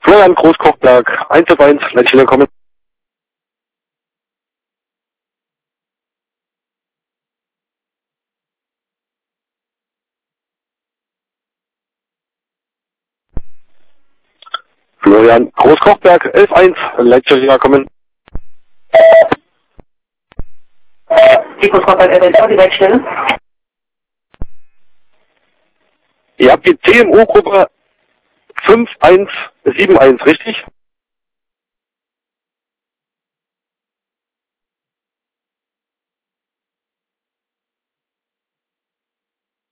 Florian Großkochberg, 1 auf 1, letztes willkommen. Florian Großkochberg, 11-1, letztes willkommen. Die Großkochberg LSV, die Werkstelle. Ihr habt die CMO-Gruppe 5171, richtig?